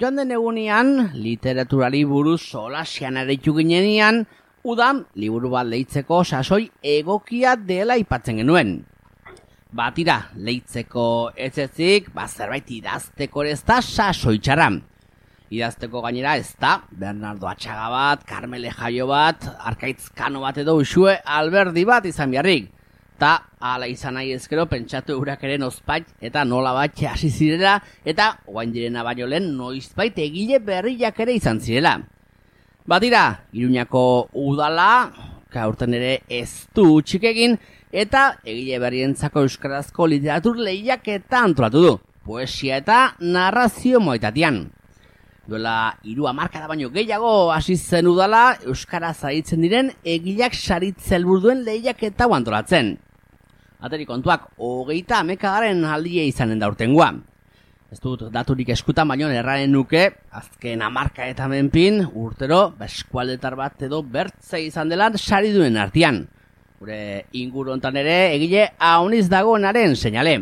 joan den egunean, literaturari buruz solasian aritu ginenean, udan liburu bat leitzeko sasoi egokia dela aipatzen genuen. Batira, leitzeko etzezik, zerbait idazteko ez da sasoi txarra. Idazteko gainera ez da, Bernardo Atxaga bat, Karmele Jaio bat, Arkaitz Kano bat edo Uxue Alberdi bat izan biharrik. Ta, ala izan nahi ezkero, pentsatu eurak ere nozpait eta nola bat hasi zirela, eta oain direna baino lehen noizbait egile berriak ere izan zirela. Batira, Iruñako udala, aurten ere ez du utzik egin, eta egile berrientzako euskarazko literatur lehiaketa antolatu du, poesia eta narrazio moetatian. Duela 3 hamarkada baino gehiago hasi zen udala euskaraz aritzen diren egileak saritze helburu duen lehiaketa antolatzen. Ateri kontuak 30 aldia izanen da urtengoa. Ez dut daturik eskutan baino erraren nuke, azken hamarkadetan menpin, urtero, eskualdetar bat edo bertze izan dela sari duen artean. Gure inguru hontan ere egile hauniz dagoenaren seinale.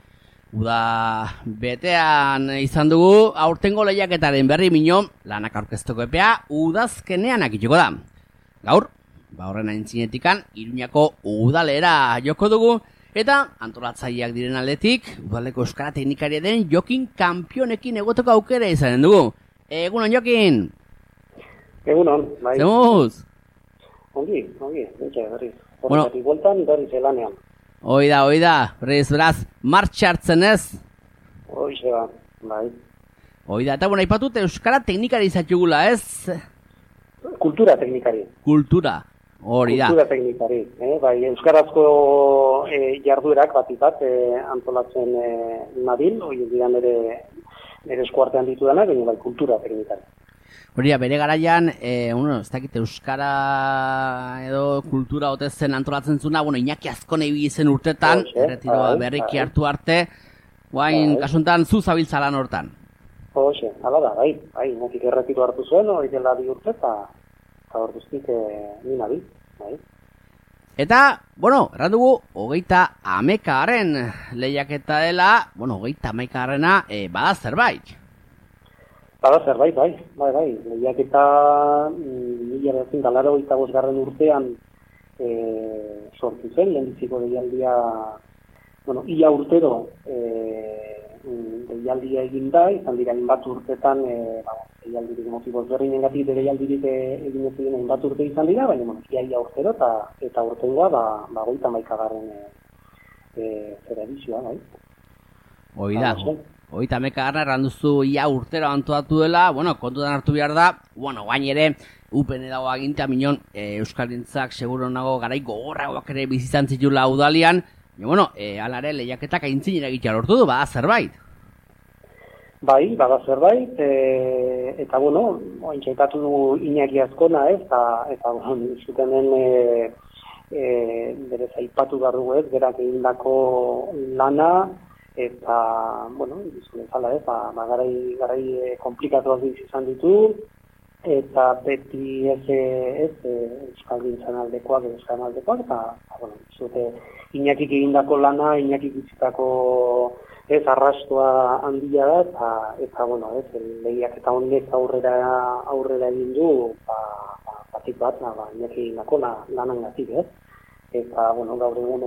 Uda betean izan dugu aurtengo lehiaketaren berri mino lanak aurkezteko epea udazkenean akituko da. Gaur, horren aintzinetikan Iruñako udalera joko dugu eta antolatzaileak diren aldetik udaleko euskara teknikaria den Jokin kanpionekin egoteko aukera izanen dugu. Egunon Jokin! Egunon, bai. Zemuz? Ongi, berriz. Horretatik bueltan, berriz elanean. Oida, beraz, martxa hartzen ez? Hoize ba, bai. Oida, eta bueno, aipatut euskara teknikari izatugula, ez? Kultura teknikari. Kultura, hori da. Kultura teknikari, bai, euskarazko jarduerak bat antolatzen nabil, hori dira nire eskuartean ditudanak, baina bai, kultura teknikari. Hori, bere garaian, ez dakit euskara edo kultura otezen antolatzen zuna, Iñaki Azkone ibili zen urtetan, erretiroa berriki hartu arte, guain, kasuntan, zu zabiltza lan hortan. Hoxe, hala da, bai, Iñaki erretiro hartu zuen, hori dela 2 urte, eta orduztik nina bi, bai. Eta, erran dugu, 30 lehiaketa dela, 30 bada zerbait. Bada zerbait, bai. Lehiaketa 1985 urtean sortu zen, lehenbiziko deialdia, ia urtero deialdia egin da, izan dira hainbat urtetan, deialdirik motiboz berrinengatik deialdirik egin ez egin hainbat urte izan dira, baina ia urtero eta urtengoa 30 zera edizioa, bai. Oida. 30 erran duzu ia urtero antolatu dela, kontutan hartu behar da, guain ere, UPN dago agintea minon, euskalintzak seguro nago garai gogorragoak ere bizitzan zitula udalian, alare lehiaketak aintzinera egitea lortu du, bada zerbait. Bai, bada zerbait, eta ointxaitatu du Iñaki Azkona, eta zutenen berez aipatu behar dugu ez, berak egindako lana, eta, izan bezala, garai komplikatuak izan ditu, eta beti euskalgintzan aldekoak, eta, zute Iñakik egindako lana, Iñakik bizitako arrastoa handia da, eta, lehiak eta honek aurrera egin du, batik bat, Iñaki egindako lanangatik, ez? Eta, gaur egun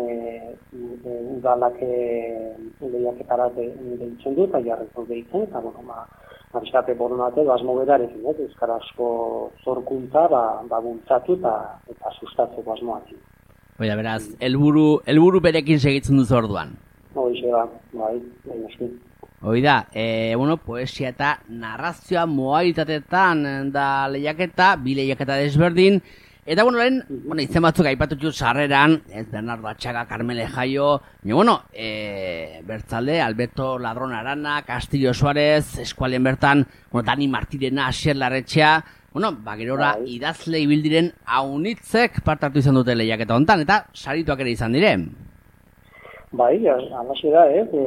udalak lehiaketara deitzen du, eta jarretu deitzen, eta, bizkate boronate, asmo berarekin, euskarazko zorkuntza, bultzatu eta sustatzeko asmoatzen. Oida, beraz, helburu berekin segitzen duzu orduan. Hoize da, bai, eski. Oida, poesia eta narrazioa modalitateetan da lehiaketa, 2 lehiaketa desberdin, eta, lehen, izen batzuk aipatutxu sarreran, ez Bernardo Atxaga, Karmele Jaio, bertzalde, Alberto Ladron Arana, Castillo Suárez, eskualen bertan, Dani Martirena, Asier Larretxea, gerora idazle ibildiren haunitzek partartu izan dute lehiaketa hontan, eta sarituak ere izan diren. Bai, alaxe da,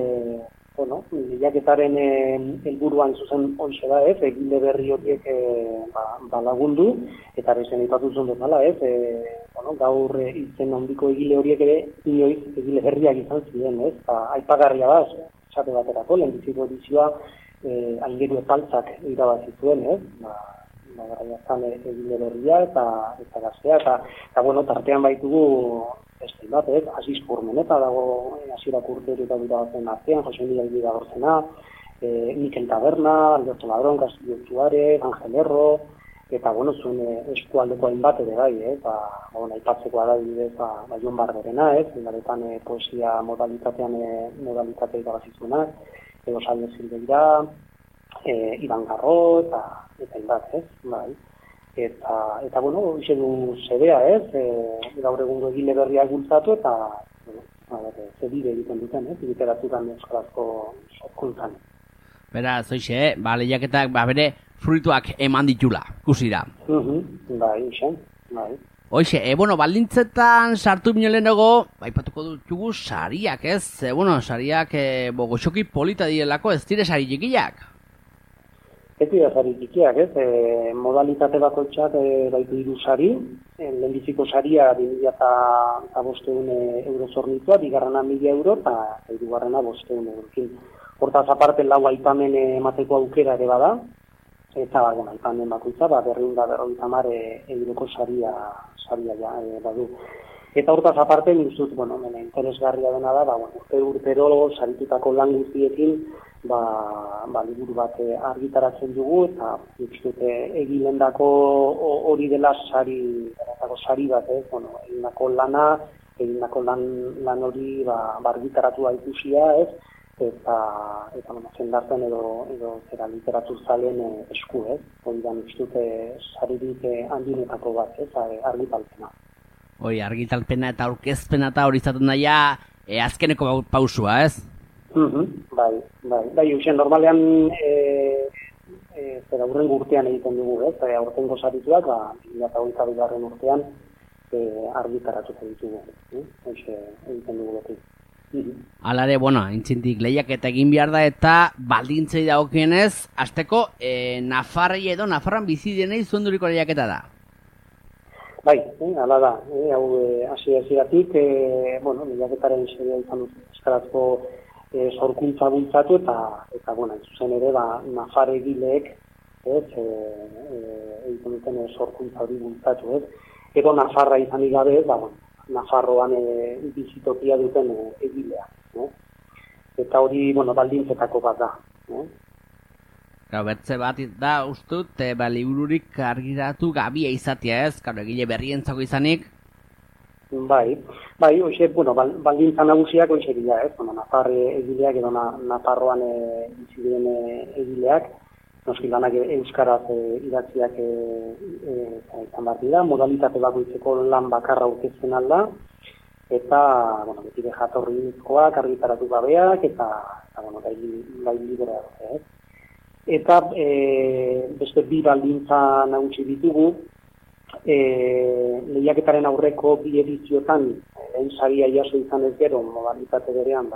lehiaketaren helburuan zuzen hoxe da, egile berri horiek lagundu, eta bezen ipatu zuen bezala, gaur izen handiko egile horiek ere inoiz egile berriak izan ziren, aipagarria da, esate baterako, lehenbiziko edizioa aingeru epaltzak irabazi zuen, garaiazan egile berria eta gaztea, eta bueno, tartean baitugu beste bat, Aziz Furmeneta dago hasierak urteetan irabazen artean, Jose Mila Ibida Gorzena, Mikel Taberna, Alberto Ladron, Castillo Tuare, Angel Erro, eta bueno, zuen eskualdeko hainbat ere bai, bueno, aipatzekoa da bidez, Jon Barberena, garetan poesia modalitatea irabazizuenak, edo Salde Silveira, Iban Garro, eta hainbat, bai. Eta bueno, hoxe du zebea, gaur egungo egile berriak bultzatu, eta zebide egiten duten, literaturan euskarazko sorkuntzan. Beraz, hoxe, lehiaketak bere fruituak eman ditula, kusira. Bai, bai. Hoxe, bueno, baldintzetan sartu binolenago, baipatuko dutugu sariak, sariak goxoki polita direlako, ez dire sari txikiak. Ez dira sari txikiak, modalitate bakoitzak baitu 3 sari, lehenbiziko saria 2.500 euro zornitua, bigarrena 1.000 euro, eta hirugarrena 500 euro. Hortaz aparte 4 aipamen emateko aukera ere bada, eta bueno, aipamen bakoitza, 250 euroko saria badu. Eta hortaz aparte, nik dut, bueno, interesgarria dena da, urtero saritutako lan guztiekin, liburu bat argitaratzen dugu, eta nik dut egilendako hori dela sari bat, egindako lan hori argitaratua ikusia, eta zendartzen edo zera literatur zalen esku, hori da nik dut saririk handinetako bat, argitalpena. Hoi, argitalpena eta aurkezpena eta hori izaten daia azkeneko pausua, ez? Bai, uxen, normalean urrengo urtean egiten dugu, aurtengo sarituak, 2022 urtean argitaratuko ditugu, egiten dugu beti. Alare, intzintik lehiaketa egin behar da eta baldintzei dagokienez, hasteko Nafarrei edo Nafarroan bizi dienei zuenduriko lehiaketa da. Bai, hala da, hau hasieratik, lehiaketaren xerea izan dut euskarazko sorkuntza bultzatu eta zuzen ere, Nafar egileek egiten duten sorkuntza hori bultzatu, edo Nafarra izanik gabe, Nafarroan bizitokia duten egilea. Eta hori, baldintzetako bat da. Bertze bat da, ustut, libururik argiratu gabia izatea, ez? Egile berrientzako izanik? Bai, hoxe, baldintza nagusiak hoxe dira, Nafar egileak edo Nafarroan bizi diren egileak, noski lanak euskaraz idatziak izan behar dira, modalitate bakoitzeko lan bakarra aurkezten alda, eta, betire jatorrizkoak, argitaratu gabeak, eta gai libreak, Eta beste 2 baldintza nagusi ditugu, lehiaketaren aurreko 2 ediziotan saria jaso izan ez gero, modalitate berean,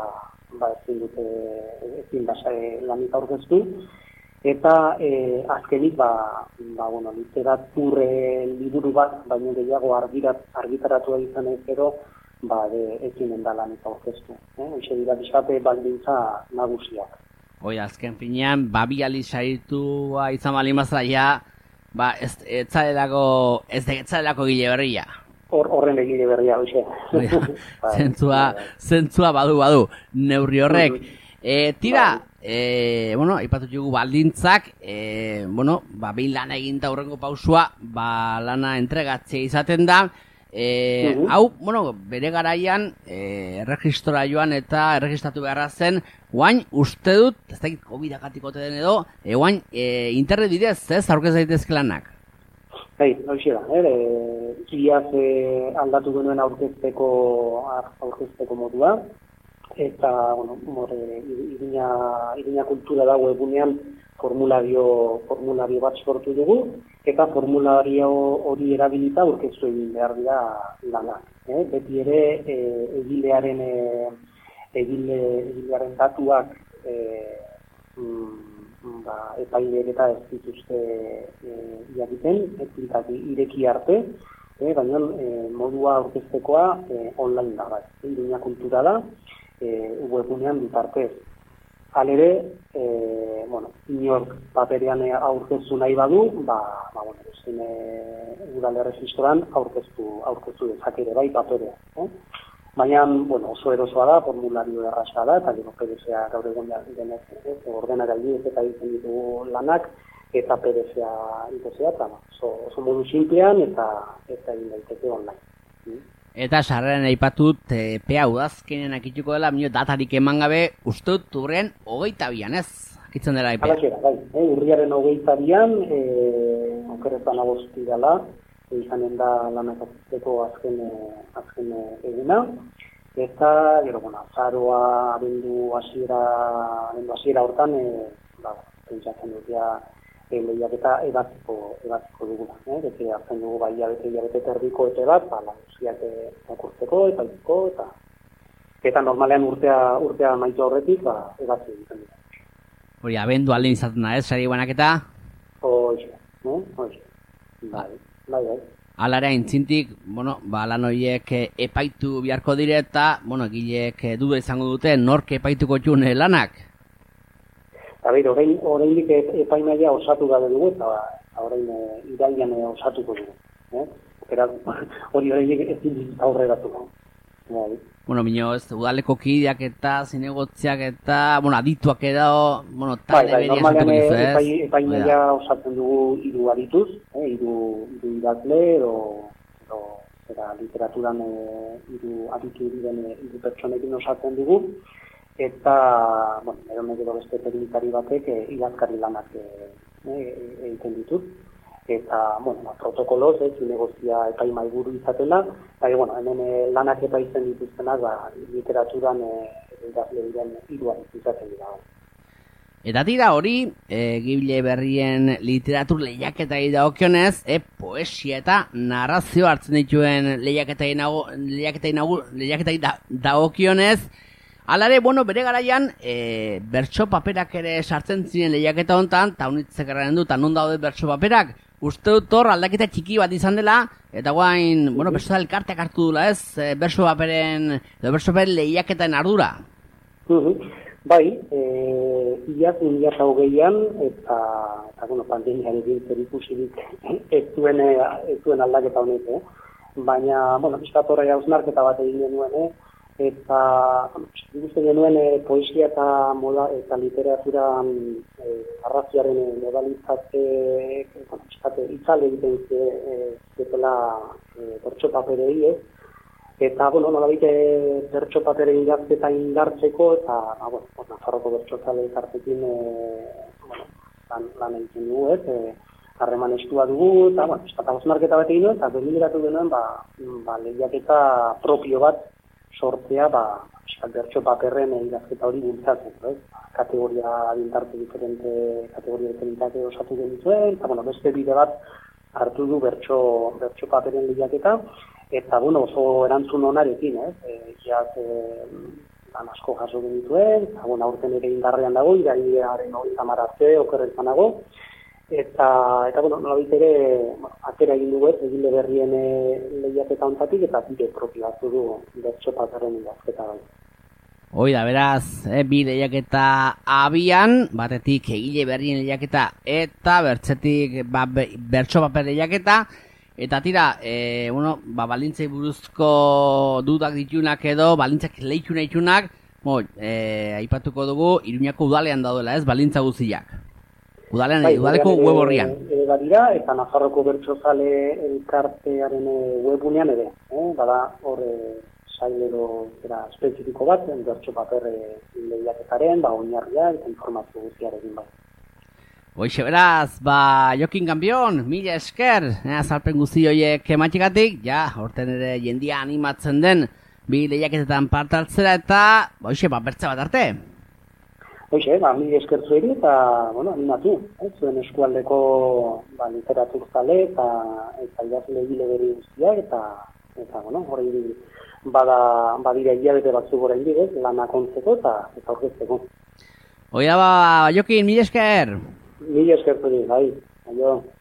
ezin lanik aurkeztu, eta azkenik, literatur liburu bat, baina gehiago argitaratua izan ez gero, ezinen da lanik aurkeztu. Hoxe dira bizkate baldintza nagusiak. Hoi, azken finean, babiali saritua izan bali mazela, ez zaelako gile berria. Horren egile berria, hoxe. Zentzua badu, neurri horrek. Tira, aipatu dugu baldintzak, behin lana eginta aurrengo pausua, lana entregatzea izaten da, hau, bere garaian erregistrora joan eta erregistratu beharra zen, guain uste dut, ez dakit COVID-akatiko den edo, guain internet bidez, ez, aurkez daitezke lanak? Bai, hoxe da, iaz aldatu genuen aurkezteko modua, eta, irina kultura da webunean formulario bat sortu dugu, eta formulario hori erabilita aurkeztu egin behar dira lanak. Beti ere egilearen datuak epaileek eta ez dituzte jakiten, ireki arte, baina modua aurkeztekoa online da, irina kultura da, webunean bitartez. Halere, inork paperean aurkeztu nahi badu, ezin udalerregistoran aurkeztu dezakere bai paperea. Baina, oso erosoa da, formulario erraza da, eta gero PDFa gaur egun denez, ordenagailu eta egiten ditugu lanak, eta PDFa ikusea, eta oso modu sinplean eta egin daiteke online. Eta sarreran aipatut epea udazkenen akituko dela, datarik eman gabe, uste dut urrian 22an, ez? Akitzen dela epea. Alakera, bai. Urriaren 22an, okerretan agosti dela, izanen da lanak azteko azken eguna. Eta, gero, azaroa abendu hasiera hortan, pentsatzen dutea lehiaketa ebatziko dugula. Bete hartzen dugu bai hilabete terdiko epe bat, lagusiak irakurtzeko, eta normalean urtea maitu horretik, ebatzi egiten dira. Hori, abendu alden izaten da, ez, sari banaketa? Hoxe. Bai. Alara intzintik, lan horiek epaitu beharko dire eta, egileek duda izango dute, nork epaituko txun lanak? Eta behir, oraindik epaimaia osatu gabe dugu, eta orain iraian osatuko dugu. Hori oraindik ezin aurreratu. Ez, udaleko kideak eta zinegotziak eta, adituak edo, talde beria esatuko dizu, ez? Normalean epaimaia osatzen dugu 3 adituz, 3 idazle, edo literaturan 3 aditu diren 3 pertsonekin osatzen dugu, eta, edo beste teknikari batek idazkari lanak egiten ditut. Eta, protokoloz, zinegozia epaimaiburu izatela, hemen lanak epaitzen dituztenak, literaturan idazle diren 3 izaten dira. Eta tira hori, Gibile Berrien literatur lehiaketari dagokionez, poesia eta narrazio hartzen dituen lehiaketari dagokionez, alare, bere garaian, bertso paperak ere sartzen ziren lehiaketa hontan, eta honitzek erraren du, eta non daude bertso paperak, uste dut hor aldaketa txiki bat izan dela, eta guain, bertso da elkarteak hartu dula, ez, bertso paperen lehiaketaren ardura. Bai, iaz 2020an, eta pandemiarekin zerikusirik ez duen aldaketa honek, baina, piskatorra hausnarketa bat egin genuen, eta ikusten genuen poesia eta moda eta literatura arraziaren modalitate itzale egiten zutela bertso paperei, eta nolabait bertso papere idazketa indartzeko, eta Nafarroko bertsozale elkarteekin lan egiten dugu, harreman estua dugu, eta hausnarketa bat egin duen, eta begiratu genuen lehiaketa propio bat sortzea, bertso paperren idazketa hori bultzatzen, kategoria adintarte diferente, kategoria diferentate osatu genituen, eta beste bide bat hartu du bertso paperren lehiaketa, eta oso erantzun onarekin, iaz lan asko jaso genituen, eta aurten ere indarrean dago, iraiaren 30 arte okerretan dago, eta nolabait ere atera egin dugu Gibile Berrien lehiaketa hontatik, eta bide propio hartu du bertso paperren idazketa bai. Hoi da, beraz, bi lehiaketa abian, batetik Gibile Berrien lehiaketa eta bertzetik bertso paper lehiaketa, eta tira, balintzei buruzko dudak ditunak edo, balintzak lehitxuna ditunak, aipatuko dugu, Iruñako udalean daudela, ez, balintza guziak. Udaleko web horrian. Badira, eta Nafarroko bertsozale elkartearen webunean ere, bada hor sailero espezifiko bat, bertso paper lehiaketaren, oinarria eta informazio guztiarekin bai. Hoxe beraz, Jokin Gambion, mila esker, azalpen guzti horiek ematxikatik, horten ere jendia animatzen den bi lehiaketetan parte hartzera eta, bertze bat arte. Hoxe, mila esker zueri eta, animatu, zuen eskualdeko literatur zale eta idazle Gibile Berri guztiak eta hori badira hilabete batzuk orain digez, lanak ontzeko eta aurkezteko. Jokin, mila esker! Mila esker zueri, bai, aio.